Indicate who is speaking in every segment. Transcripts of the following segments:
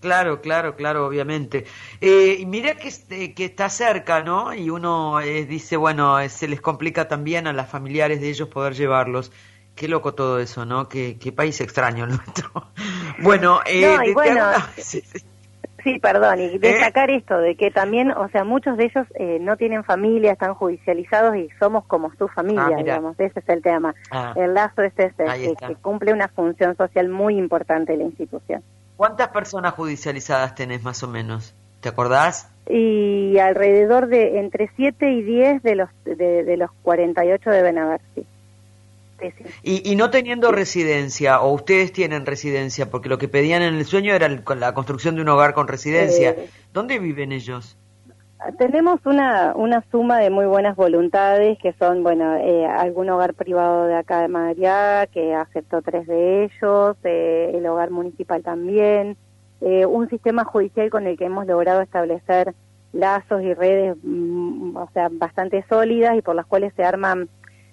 Speaker 1: Claro, claro, claro, obviamente. Y mira que está cerca, ¿no? Y uno dice, bueno, se les complica también a las familiares de ellos poder llevarlos. Qué loco todo eso, ¿no? Qué país extraño el nuestro. Bueno,
Speaker 2: No, y
Speaker 1: te hago
Speaker 2: bueno,
Speaker 1: una... Sí, sí.
Speaker 2: sí, perdón, y
Speaker 1: ¿Eh?
Speaker 2: destacar esto de que también, o sea, muchos de ellos no tienen familia, están judicializados y somos como su
Speaker 1: Ah,
Speaker 2: familia,
Speaker 1: mira.
Speaker 2: digamos, ese es el tema.
Speaker 1: Ah,
Speaker 2: El lazo es ese,
Speaker 1: ahí
Speaker 2: que
Speaker 1: está.
Speaker 2: cumple una función social muy importante en la institución.
Speaker 1: ¿Cuántas personas judicializadas tenés más o menos? ¿Te acordás?
Speaker 2: Y alrededor de entre 7 y 10 de los 48 deben haber, sí. Sí, sí.
Speaker 1: Y no teniendo
Speaker 2: Sí.
Speaker 1: residencia, o ustedes tienen residencia, porque lo que pedían en el sueño era la construcción de un hogar con residencia.
Speaker 2: Eh,
Speaker 1: ¿Dónde viven ellos?
Speaker 2: Tenemos una suma de muy buenas voluntades que son, bueno, algún hogar privado de acá de Madariaga que aceptó 3 de ellos, el hogar municipal también, un sistema judicial con el que hemos logrado establecer lazos y redes, o sea, bastante sólidas y por las cuales se arman.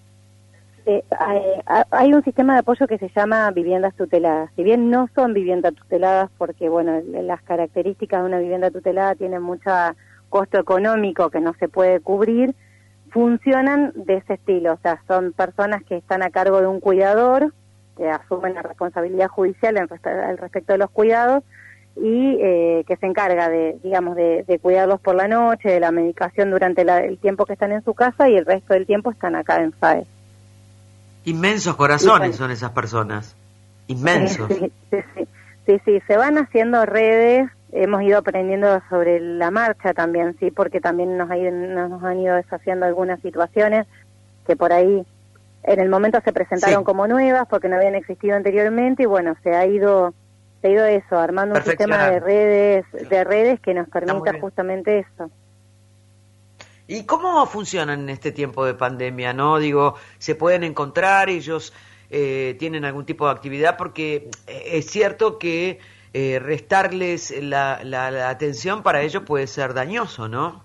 Speaker 2: Hay un sistema de apoyo que se llama viviendas tuteladas. Si bien no son viviendas tuteladas porque, bueno, las características de una vivienda tutelada tienen mucho costo económico que no se puede cubrir, funcionan de ese estilo. O sea, son personas que están a cargo de un cuidador, que asumen la responsabilidad judicial al respecto de los cuidados y que se encarga de, digamos, de cuidarlos por la noche, de la medicación durante el tiempo que están en su casa y el resto del tiempo están acá en FAE.
Speaker 1: Inmensos
Speaker 2: Y
Speaker 1: corazones
Speaker 2: bueno,
Speaker 1: son esas personas. Inmensos.
Speaker 2: sí, se van haciendo redes, hemos ido aprendiendo sobre la marcha también, sí, porque también nos han ido deshaciendo algunas situaciones que por ahí en el momento se presentaron
Speaker 1: Sí,
Speaker 2: como nuevas porque no habían existido anteriormente y bueno, se ha ido eso, armando un sistema
Speaker 1: perfeccionando.
Speaker 2: de redes que nos
Speaker 1: Está muy
Speaker 2: permita
Speaker 1: bien.
Speaker 2: justamente eso.
Speaker 1: ¿Y cómo funcionan en este tiempo de pandemia? ¿No? Digo, ¿se pueden encontrar? ¿Ellos tienen algún tipo de actividad? Porque es cierto que restarles la atención para ellos puede ser dañoso, ¿no?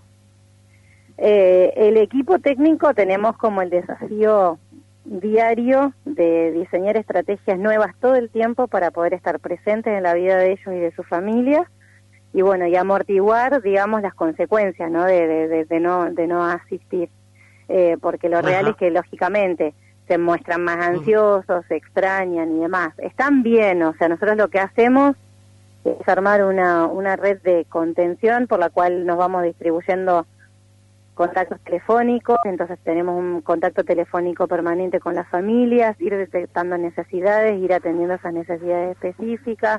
Speaker 2: El equipo técnico tenemos como el desafío diario de diseñar estrategias nuevas todo el tiempo para poder estar presentes en la vida de ellos y de sus familias y bueno, y amortiguar, digamos, las consecuencias, ¿no? De no asistir, porque lo real es
Speaker 1: Ajá.
Speaker 2: que lógicamente se muestran más ansiosos, se extrañan y demás. Están bien, o sea, nosotros lo que hacemos es armar una red de contención por la cual nos vamos distribuyendo contactos telefónicos, entonces tenemos un contacto telefónico permanente con las familias, ir detectando necesidades, ir atendiendo esas necesidades específicas,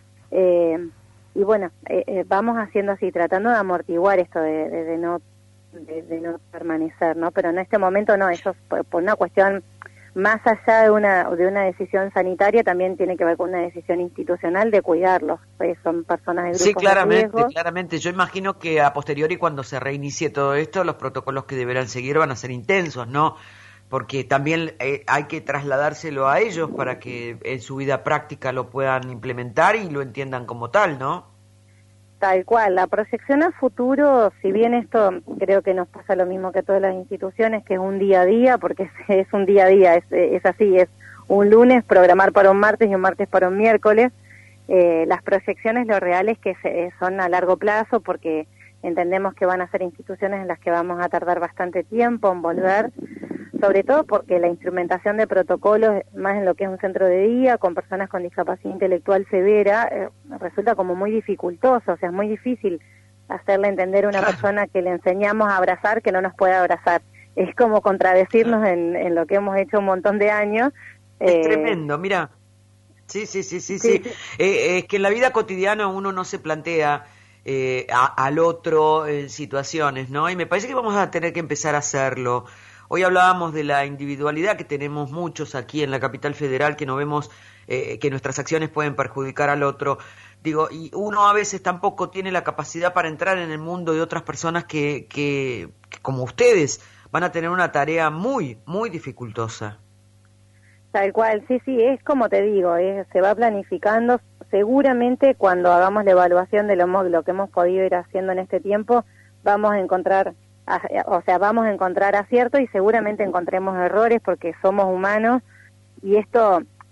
Speaker 2: y bueno, vamos haciendo así, tratando de amortiguar esto de no permanecer, ¿no? Pero en este momento no, eso es por una cuestión más allá de una decisión sanitaria, también tiene que ver con una decisión institucional de cuidarlos, son personas de
Speaker 1: Sí,
Speaker 2: grupos de
Speaker 1: claramente,
Speaker 2: riesgo.
Speaker 1: claramente. Yo imagino que a posteriori, cuando se reinicie todo esto, los protocolos que deberán seguir van a ser intensos, ¿no? Porque también hay que trasladárselo a ellos para que en su vida práctica lo puedan implementar y lo entiendan como tal, ¿no?
Speaker 2: Tal cual, la proyección a futuro, si bien esto creo que nos pasa lo mismo que a todas las instituciones, que es un día a día, porque es un día a día, es así, es un lunes programar para un martes y un martes para un miércoles, las proyecciones lo real es que son a largo plazo porque entendemos que van a ser instituciones en las que vamos a tardar bastante tiempo en volver, sobre todo porque la instrumentación de protocolos, más en lo que es un centro de día, con personas con discapacidad intelectual severa, resulta como muy dificultoso, o sea, es muy difícil hacerle entender a una
Speaker 1: Claro.
Speaker 2: persona que le enseñamos a abrazar que no nos puede abrazar. Es como contradecirnos en lo que hemos hecho un montón de años.
Speaker 1: Es
Speaker 2: Eh,
Speaker 1: tremendo, mira. Sí, sí, sí, sí,
Speaker 2: sí,
Speaker 1: sí.
Speaker 2: sí,
Speaker 1: Es que en la vida cotidiana uno no se plantea al otro en situaciones, ¿no? Y me parece que vamos a tener que empezar a hacerlo. Hoy hablábamos de la individualidad que tenemos muchos aquí en la capital federal, que no vemos que nuestras acciones pueden perjudicar al otro. Digo, y uno a veces tampoco tiene la capacidad para entrar en el mundo de otras personas que como ustedes, van a tener una tarea muy, muy dificultosa.
Speaker 2: tal cual, sí, sí, es como te digo, se va planificando. Seguramente cuando hagamos la evaluación de lo que hemos podido ir haciendo en este tiempo, vamos a encontrar, o sea, vamos a encontrar aciertos y seguramente encontremos errores porque somos humanos y esto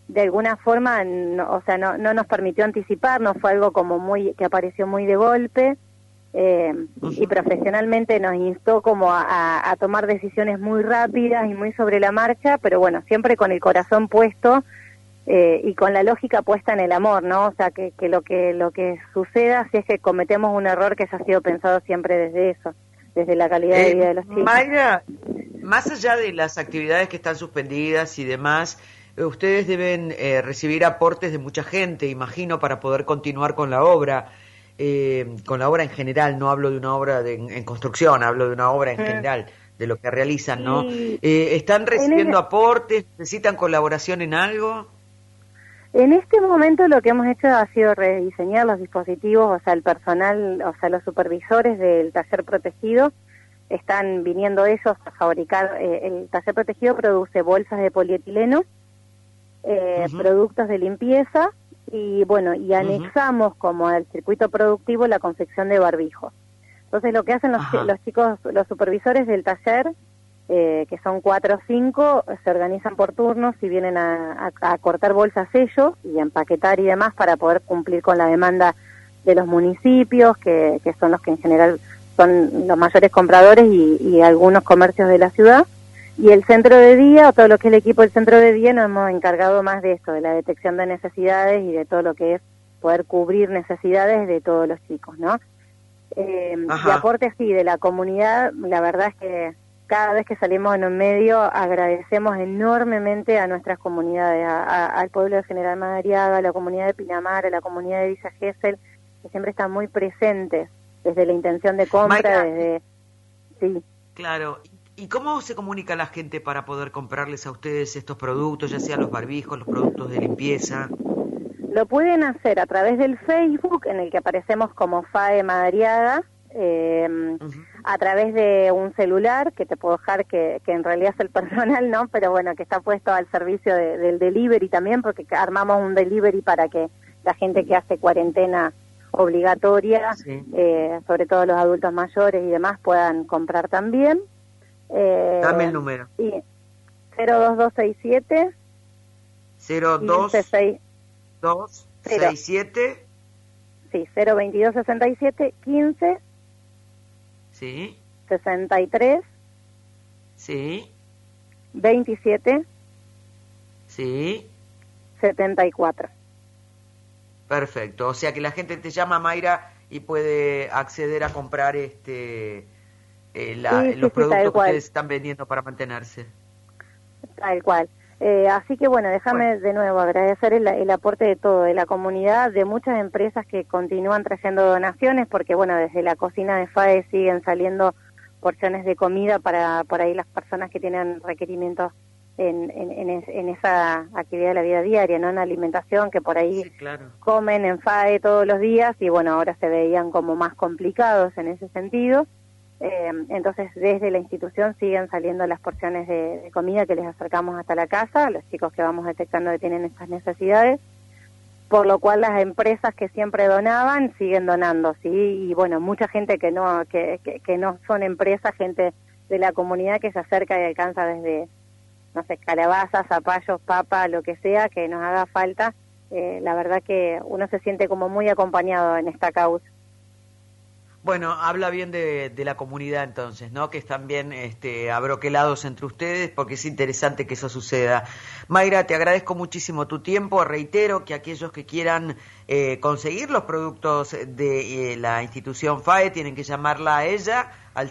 Speaker 2: de alguna forma, no, o sea, no nos permitió anticiparnos, fue algo como que apareció muy de golpe, y profesionalmente nos instó como a tomar decisiones muy rápidas y muy sobre la marcha, pero bueno, siempre con el corazón puesto, y con la lógica puesta en el amor, ¿no? O sea, que lo que suceda, si es que cometemos un error, que haya sido pensado siempre desde eso, desde la calidad de vida de los chicos.
Speaker 1: Mayra, más allá de las actividades que están suspendidas y demás, ustedes deben recibir aportes de mucha gente, imagino, para poder continuar con la obra en general. No hablo de una obra en construcción, hablo de una obra en general, de lo que realizan, ¿no? ¿Están recibiendo aportes? ¿Necesitan colaboración en algo?
Speaker 2: En este momento lo que hemos hecho ha sido rediseñar los dispositivos, o sea, el personal, o sea, los supervisores del taller protegido están viniendo ellos a fabricar. El taller protegido produce bolsas de polietileno, productos de limpieza y bueno, y anexamos como al circuito productivo la confección de barbijos. Entonces lo que hacen los chicos, los supervisores del taller, que son 4 o 5, se organizan por turnos y vienen a cortar bolsas ellos y a empaquetar y demás para poder cumplir con la demanda de los municipios, que son los que en general son los mayores compradores, y algunos comercios de la ciudad. Y el centro de día, o todo lo que es el equipo del centro de día, nos hemos encargado más de esto, de la detección de necesidades y de todo lo que es poder cubrir necesidades de todos los chicos, ¿no? Y aporte así de la comunidad, la verdad es que cada vez que salimos en un medio agradecemos enormemente a nuestras comunidades, al pueblo de General Madariaga, a la comunidad de Pinamar, a la comunidad de Villa Gesell, que siempre están muy presentes desde la intención de compra,
Speaker 1: Mayra,
Speaker 2: desde... Sí.
Speaker 1: Claro. ¿Y cómo se comunica la gente para poder comprarles a ustedes estos productos, ya sea los barbijos, los productos de limpieza?
Speaker 2: Lo pueden hacer a través del Facebook, en el que aparecemos como FAE Madariaga, a través de un celular que te puedo dejar, que en realidad es el personal, ¿no? Pero bueno, que está puesto al servicio del delivery también, porque armamos un delivery para que la gente que hace cuarentena obligatoria, sobre todo los adultos mayores y demás, puedan comprar también.
Speaker 1: Dame el número.
Speaker 2: 02267
Speaker 1: 02267
Speaker 2: Sí, 02267 15
Speaker 1: Sí.
Speaker 2: 63
Speaker 1: Sí.
Speaker 2: 27
Speaker 1: Sí.
Speaker 2: 74.
Speaker 1: Perfecto. O sea que la gente te llama, Mayra, y puede acceder a comprar los productos que ustedes están vendiendo para mantenerse.
Speaker 2: Tal cual. Así que bueno, déjame de nuevo agradecer el aporte de todo, de la comunidad, de muchas empresas que continúan trayendo donaciones, porque bueno, desde la cocina de FAE siguen saliendo porciones de comida para por ahí las personas que tienen requerimientos en esa actividad de la vida diaria, ¿no? En alimentación, que por ahí comen en FAE todos los días y bueno, ahora se veían como más complicados en ese sentido. Entonces desde la institución siguen saliendo las porciones de comida que les acercamos hasta la casa, a los chicos que vamos detectando que tienen estas necesidades, por lo cual las empresas que siempre donaban siguen donando, ¿sí? Y bueno, mucha gente que no son empresas, gente de la comunidad que se acerca y alcanza desde, no sé, calabazas, zapallos, papa, lo que sea que nos haga falta. La verdad que uno se siente como muy acompañado en esta causa.
Speaker 1: Bueno, habla bien de la comunidad entonces, ¿no? Que están bien abroquelados entre ustedes, porque es interesante que eso suceda. Mayra, te agradezco muchísimo tu tiempo. Reitero que aquellos que quieran conseguir los productos de la institución FAE tienen que llamarla a ella al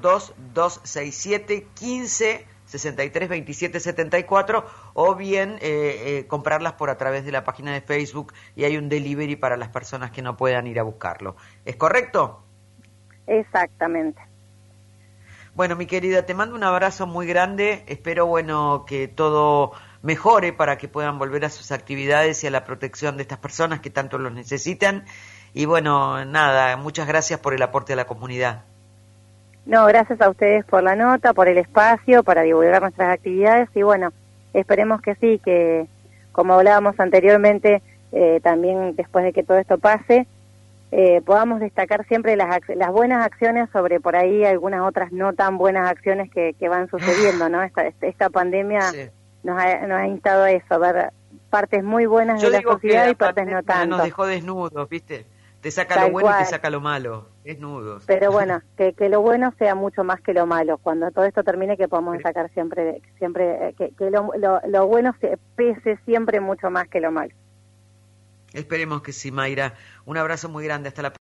Speaker 1: 02267 15 63 27 74 o bien comprarlas por a través de la página de Facebook, y hay un delivery para las personas que no puedan ir a buscarlo. ¿Es correcto?
Speaker 2: Exactamente.
Speaker 1: Bueno, mi querida, te mando un abrazo muy grande. Espero, bueno, que todo mejore para que puedan volver a sus actividades y a la protección de estas personas que tanto los necesitan. Y bueno, nada, muchas gracias por el aporte a la comunidad.
Speaker 2: No, gracias a ustedes por la nota, por el espacio, para divulgar nuestras actividades y bueno, esperemos que sí, que como hablábamos anteriormente, también después de que todo esto pase, podamos destacar siempre las buenas acciones sobre por ahí algunas otras no tan buenas acciones que van sucediendo, ¿no? Esta pandemia nos ha instado a eso, a ver partes muy buenas
Speaker 1: Yo
Speaker 2: de la
Speaker 1: digo que
Speaker 2: sociedad
Speaker 1: la
Speaker 2: y partes no
Speaker 1: pandemia
Speaker 2: tanto.
Speaker 1: nos dejó desnudos, ¿viste? Te saca
Speaker 2: Tal
Speaker 1: lo bueno y
Speaker 2: cual.
Speaker 1: te saca lo malo, desnudos.
Speaker 2: Pero bueno, que lo bueno sea mucho más que lo malo. Cuando todo esto termine, que podamos
Speaker 1: Pero-
Speaker 2: sacar siempre que lo bueno se pese siempre mucho más que lo malo.
Speaker 1: Esperemos que sí, Mayra. Un abrazo muy grande, hasta la próxima.